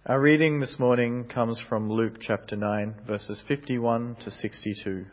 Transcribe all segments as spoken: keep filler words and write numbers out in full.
Our reading this morning comes from Luke chapter nine, verses fifty-one to sixty-two.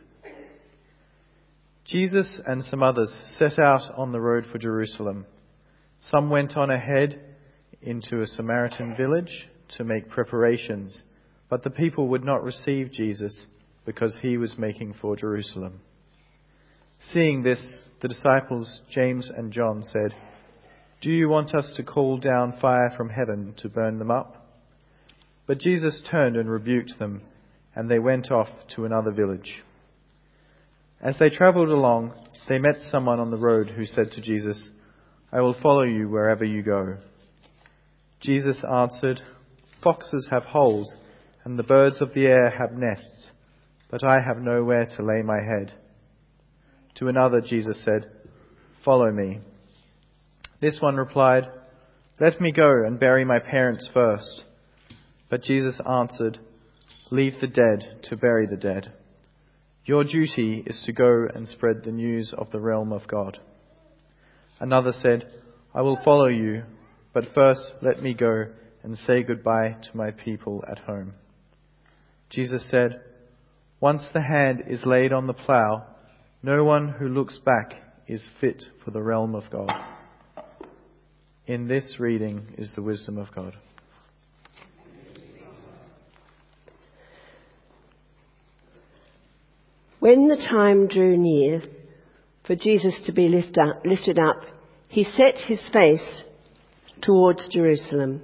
Jesus and some others set out on the road for Jerusalem. Some went on ahead into a Samaritan village to make preparations, but the people would not receive Jesus because he was making for Jerusalem. Seeing this, the disciples James and John said, "Do you want us to call down fire from heaven to burn them up?" But Jesus turned and rebuked them, and they went off to another village. As they travelled along, they met someone on the road who said to Jesus, "I will follow you wherever you go." Jesus answered, "Foxes have holes, and the birds of the air have nests, but I have nowhere to lay my head." To another Jesus said, "Follow me." This one replied, "Let me go and bury my parents first." But Jesus answered, "Leave the dead to bury the dead. Your duty is to go and spread the news of the realm of God." Another said, "I will follow you, but first let me go and say goodbye to my people at home." Jesus said, "Once the hand is laid on the plough, no one who looks back is fit for the realm of God." In this reading is the wisdom of God. When the time drew near for Jesus to be lift up, lifted up, he set his face towards Jerusalem.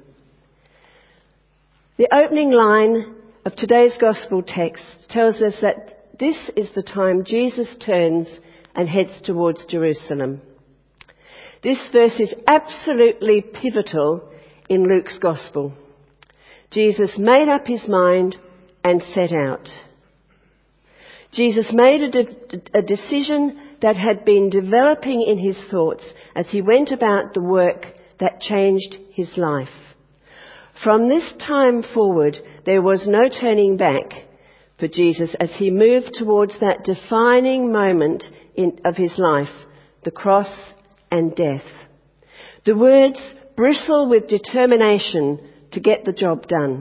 The opening line of today's gospel text tells us that this is the time Jesus turns and heads towards Jerusalem. This verse is absolutely pivotal in Luke's gospel. Jesus made up his mind and set out. Jesus made a, de- a decision that had been developing in his thoughts as he went about the work that changed his life. From this time forward, there was no turning back for Jesus as he moved towards that defining moment in, of his life, the cross and death. The words bristle with determination to get the job done.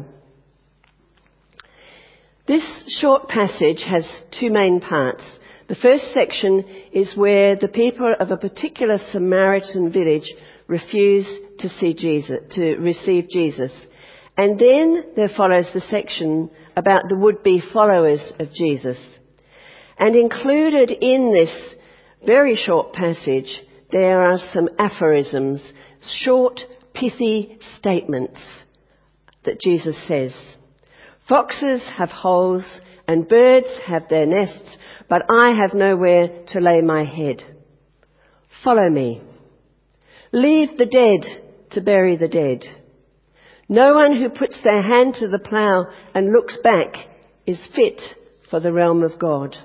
This short passage has two main parts. The first section is where the people of a particular Samaritan village refuse to see Jesus, to receive Jesus. And then there follows the section about the would-be followers of Jesus. And included in this very short passage, there are some aphorisms, short, pithy statements that Jesus says. "Foxes have holes and birds have their nests, but I have nowhere to lay my head. Follow me. Leave the dead to bury the dead. No one who puts their hand to the plough and looks back is fit for the realm of God."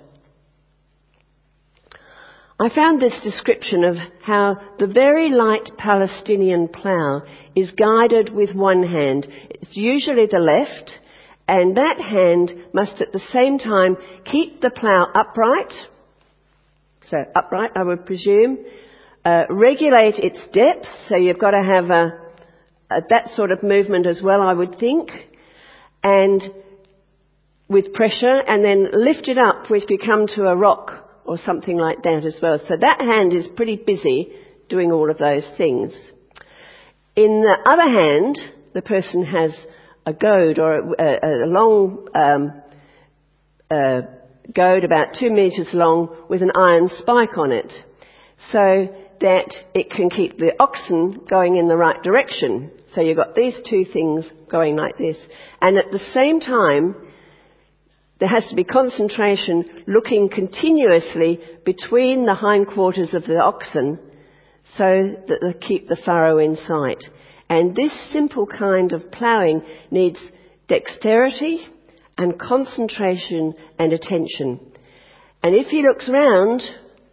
I found this description of how the very light Palestinian plough is guided with one hand. It's usually the left, and that hand must at the same time keep the plough upright, so upright I would presume, uh, regulate its depth, so you've got to have a, a, that sort of movement as well, I would think, and with pressure, and then lift it up if you come to a rock or something like that as well. So that hand is pretty busy doing all of those things. In the other hand, the person has a goad or a, a long um, uh, goad about two metres long with an iron spike on it so that it can keep the oxen going in the right direction. So you've got these two things going like this. And at the same time, there has to be concentration looking continuously between the hindquarters of the oxen so that they keep the furrow in sight. And this simple kind of ploughing needs dexterity and concentration and attention. And if he looks round,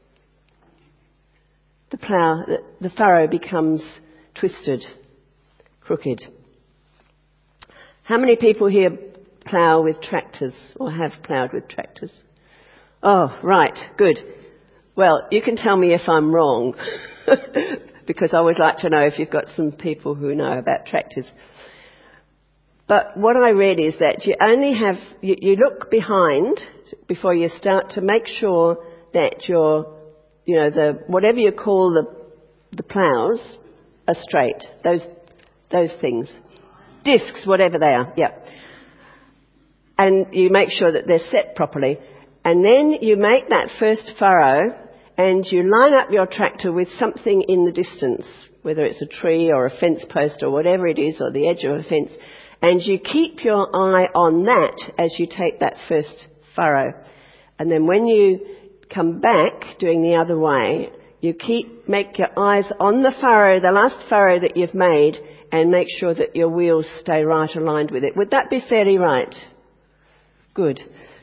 the plough, the furrow becomes twisted, crooked. How many people here plough with tractors or have ploughed with tractors? Oh, right, good. Well, you can tell me if I'm wrong because I always like to know if you've got some people who know about tractors. But what I read is that you only have, you, you look behind before you start to make sure that your, you know, the, whatever you call the, the ploughs are straight. Those, those things. Discs, whatever they are, yeah. And you make sure that they're set properly. And then you make that first furrow and you line up your tractor with something in the distance, whether it's a tree or a fence post or whatever it is, or the edge of a fence. And you keep your eye on that as you take that first furrow. And then when you come back doing the other way, you keep, make your eyes on the furrow, the last furrow that you've made, and make sure that your wheels stay right aligned with it. Would that be fairly right? Good.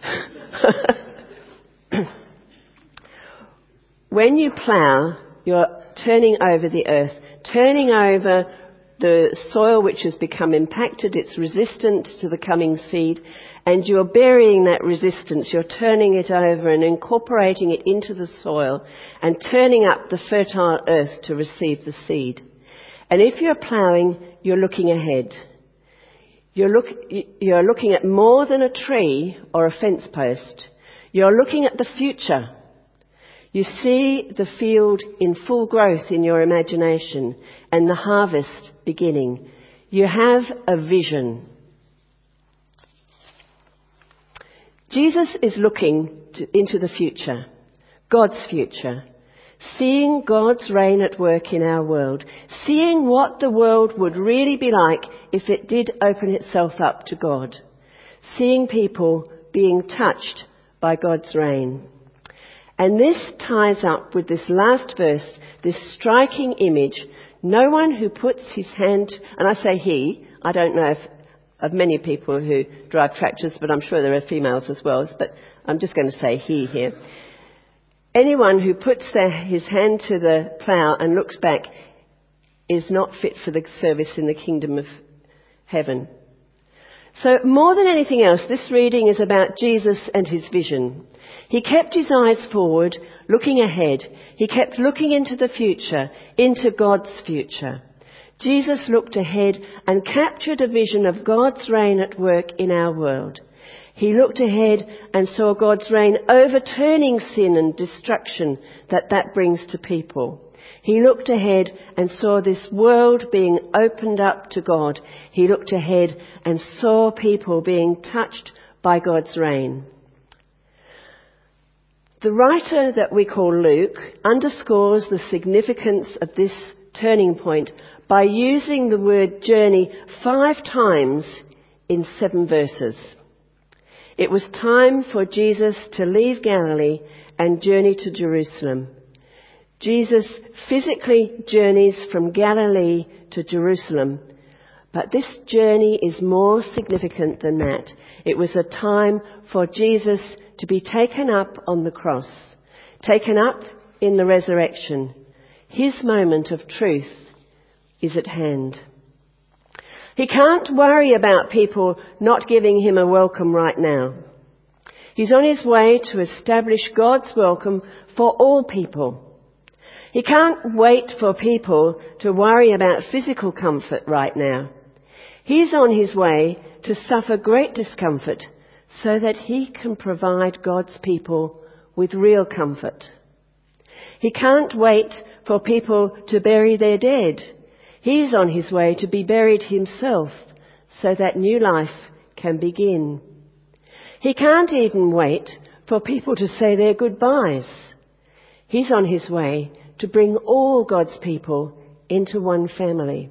When you plough, you're turning over the earth, turning over the soil which has become impacted, it's resistant to the coming seed, and you're burying that resistance, you're turning it over and incorporating it into the soil and turning up the fertile earth to receive the seed. And if you're ploughing, you're looking ahead. You're, look, you're looking at more than a tree or a fence post. You're looking at the future. You see the field in full growth in your imagination and the harvest beginning. You have a vision. Jesus is looking to, into the future, God's future, seeing God's reign at work in our world, seeing what the world would really be like if it did open itself up to God, seeing people being touched by God's reign. And this ties up with this last verse, this striking image. No one who puts his hand, and I say he, I don't know if, of many people who drive tractors, but I'm sure there are females as well, but I'm just going to say he here. Anyone who puts their, his hand to the plough and looks back is not fit for the service in the kingdom of heaven. So more than anything else, this reading is about Jesus and his vision. He kept his eyes forward, looking ahead. He kept looking into the future, into God's future. Jesus looked ahead and captured a vision of God's reign at work in our world. He looked ahead and saw God's reign overturning sin and destruction that that brings to people. He looked ahead and saw this world being opened up to God. He looked ahead and saw people being touched by God's reign. The writer that we call Luke underscores the significance of this turning point by using the word journey five times in seven verses. It was time for Jesus to leave Galilee and journey to Jerusalem. Jesus physically journeys from Galilee to Jerusalem, but this journey is more significant than that. It was a time for Jesus to be taken up on the cross, taken up in the resurrection. His moment of truth is at hand. He can't worry about people not giving him a welcome right now. He's on his way to establish God's welcome for all people. He can't wait for people to worry about physical comfort right now. He's on his way to suffer great discomfort so that he can provide God's people with real comfort. He can't wait for people to bury their dead. He's on his way to be buried himself so that new life can begin. He can't even wait for people to say their goodbyes. He's on his way to bring all God's people into one family.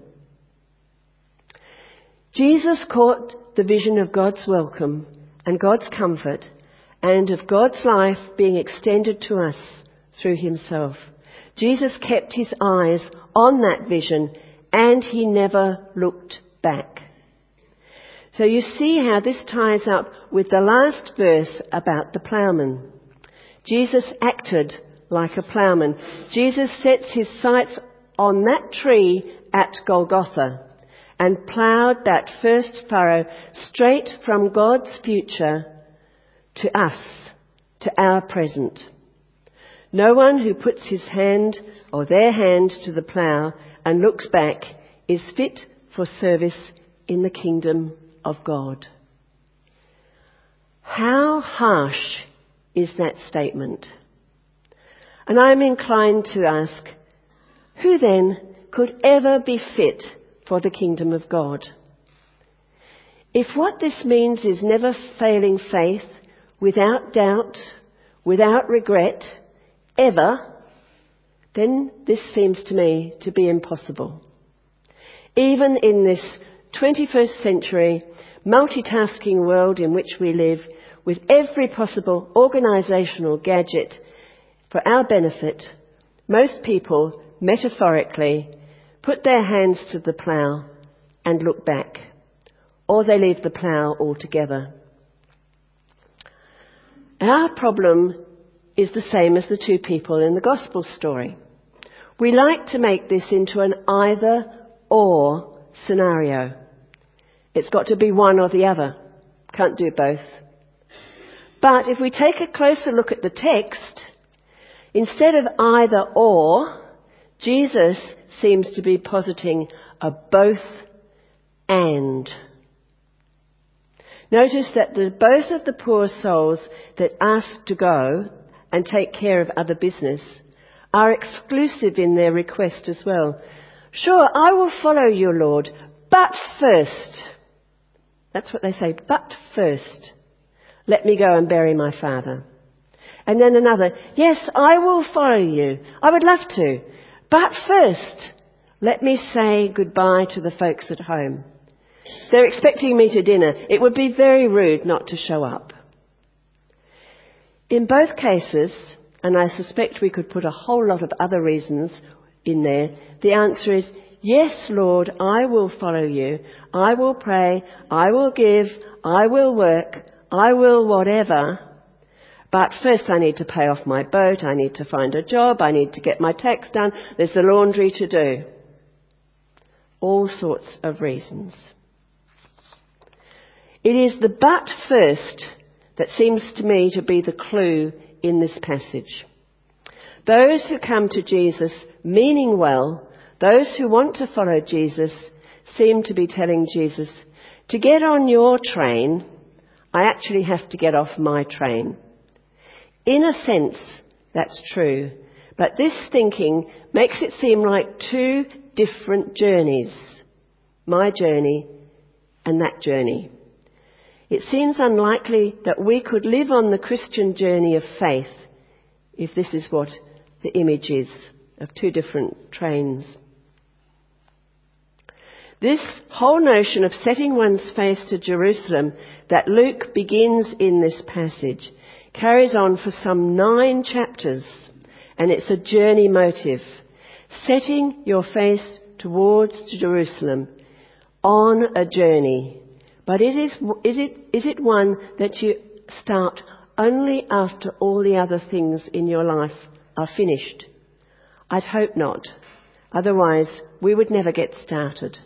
Jesus caught the vision of God's welcome and God's comfort and of God's life being extended to us through himself. Jesus kept his eyes on that vision and he never looked back. So you see how this ties up with the last verse about the ploughman. Jesus acted like a ploughman. Jesus sets his sights on that tree at Golgotha and ploughed that first furrow straight from God's future to us, to our present. No one who puts his hand or their hand to the plough and looks back is fit for service in the kingdom of God. How harsh is that statement? And I'm inclined to ask, who then could ever be fit for the kingdom of God? If what this means is never failing faith, without doubt, without regret, ever, then this seems to me to be impossible. Even in this twenty-first century multitasking world in which we live, with every possible organisational gadget for our benefit, most people, metaphorically, put their hands to the plough and look back, or they leave the plough altogether. Our problem is the same as the two people in the gospel story. We like to make this into an either-or scenario. It's got to be one or the other. Can't do both. But if we take a closer look at the text, instead of either-or, Jesus seems to be positing a both-and. Notice that the, both of the poor souls that ask to go and take care of other business are exclusive in their request as well. Sure, I will follow you, Lord, but first. That's what they say, but first, let me go and bury my father. And then another, yes, I will follow you. I would love to. But first, let me say goodbye to the folks at home. They're expecting me to dinner. It would be very rude not to show up. In both cases, and I suspect we could put a whole lot of other reasons in there, the answer is, yes, Lord, I will follow you. I will pray. I will give. I will work. I will whatever. But first I need to pay off my boat. I need to find a job. I need to get my tax done. There's the laundry to do. All sorts of reasons. It is the but first that seems to me to be the clue in this passage. Those who come to Jesus meaning well, those who want to follow Jesus, seem to be telling Jesus, to get on your train, I actually have to get off my train. In a sense, that's true, but this thinking makes it seem like two different journeys, my journey and that journey. It seems unlikely that we could live on the Christian journey of faith if this is what the image is of two different trains. This whole notion of setting one's face to Jerusalem that Luke begins in this passage carries on for some nine chapters, and it's a journey motive. Setting your face towards Jerusalem on a journey. But it is, is it, is it one that you start only after all the other things in your life are finished? I'd hope not. Otherwise, we would never get started.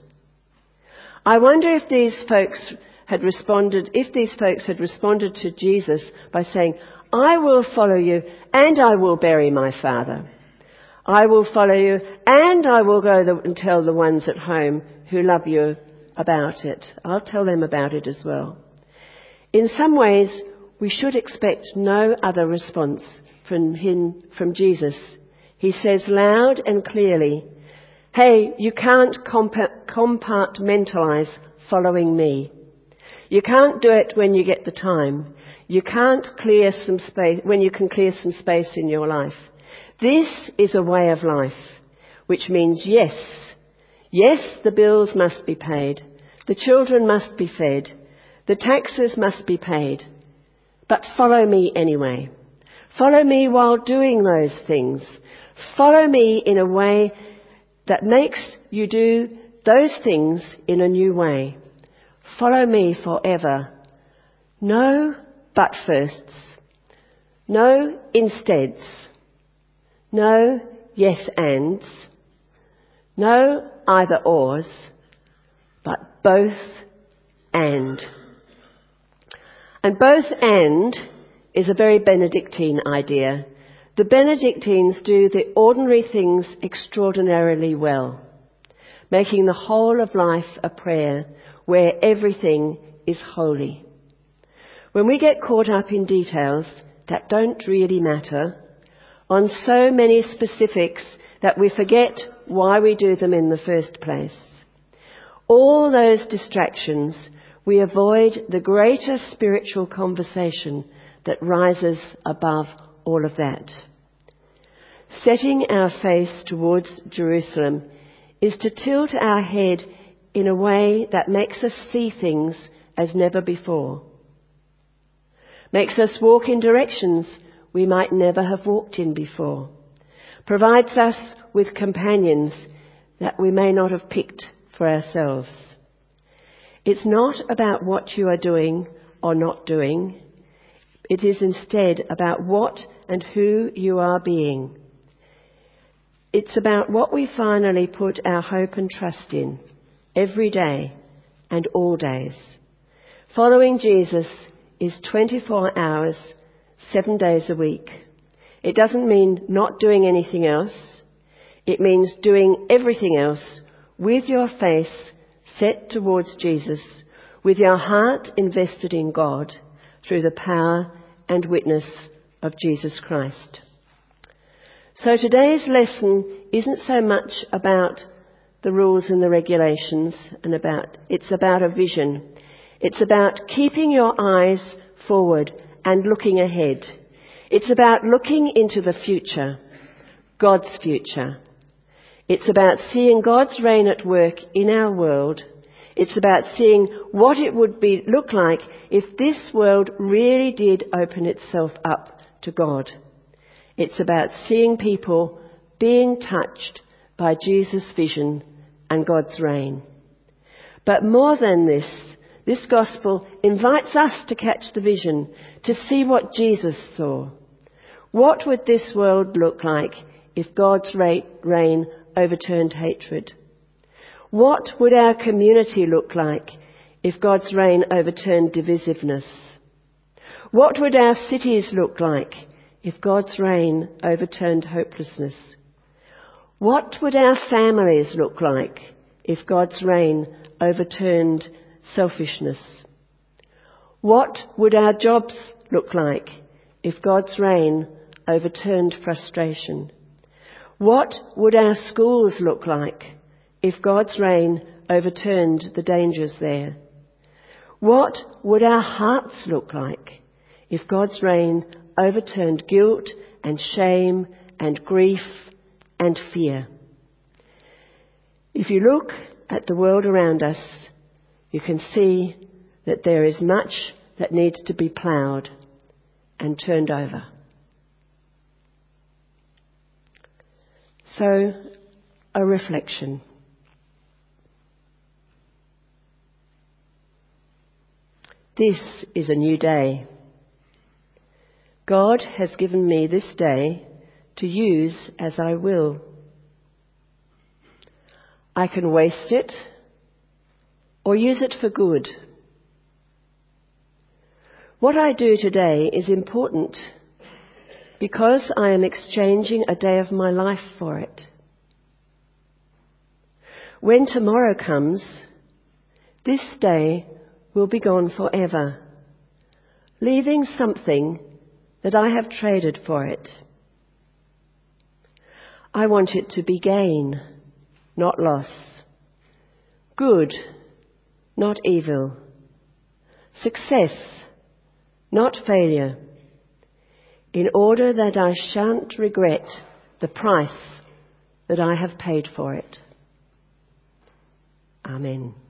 I wonder if these folks had responded, if these folks had responded to Jesus by saying, I will follow you and I will bury my father. I will follow you and I will go and tell the ones at home who love you about it. I'll tell them about it as well. In some ways, we should expect no other response from him, from Jesus. He says loud and clearly, hey, you can't compartmentalize following me. You can't do it when you get the time. You can't clear some space, when you can clear some space in your life. This is a way of life, which means yes, yes, the bills must be paid. The children must be fed. The taxes must be paid. But follow me anyway. Follow me while doing those things. Follow me in a way that makes you do those things in a new way. Follow me forever. No but firsts. No insteads. No yes ands. No either ors. But both and. And both and is a very Benedictine idea. The Benedictines do the ordinary things extraordinarily well, making the whole of life a prayer where everything is holy. When we get caught up in details that don't really matter, on so many specifics that we forget why we do them in the first place, all those distractions, we avoid the greater spiritual conversation that rises above all of that. Setting our face towards Jerusalem is to tilt our head in a way that makes us see things as never before. Makes us walk in directions we might never have walked in before. Provides us with companions that we may not have picked for ourselves. It's not about what you are doing or not doing. It is instead about what and who you are being. It's about what we finally put our hope and trust in every day and all days. Following Jesus is twenty-four hours, seven days a week. It doesn't mean not doing anything else. It means doing everything else with your face set towards Jesus, with your heart invested in God through the power and witness of Jesus Christ. So today's lesson isn't so much about the rules and the regulations, and about it's about a vision. It's about keeping your eyes forward and looking ahead. It's about looking into the future, God's future. It's about seeing God's reign at work in our world. It's about seeing what it would be look like if this world really did open itself up to God. It's about seeing people being touched by Jesus' vision and God's reign. But more than this, this gospel invites us to catch the vision, to see what Jesus saw. What would this world look like if God's reign overturned hatred? What would our community look like if God's reign overturned divisiveness? What would our cities look like if God's reign overturned hopelessness? What would our families look like if God's reign overturned selfishness? What would our jobs look like if God's reign overturned frustration? What would our schools look like if God's reign overturned the dangers there? What would our hearts look like if God's reign overturned guilt and shame and grief and fear? If you look at the world around us, you can see that there is much that needs to be ploughed and turned over. So, a reflection. This is a new day. God has given me this day to use as I will. I can waste it or use it for good. What I do today is important because I am exchanging a day of my life for it. When tomorrow comes, this day will be gone forever, leaving something that I have traded for it. I want it to be gain, not loss. Good, not evil. Success, not failure. In order that I shan't regret the price that I have paid for it. Amen.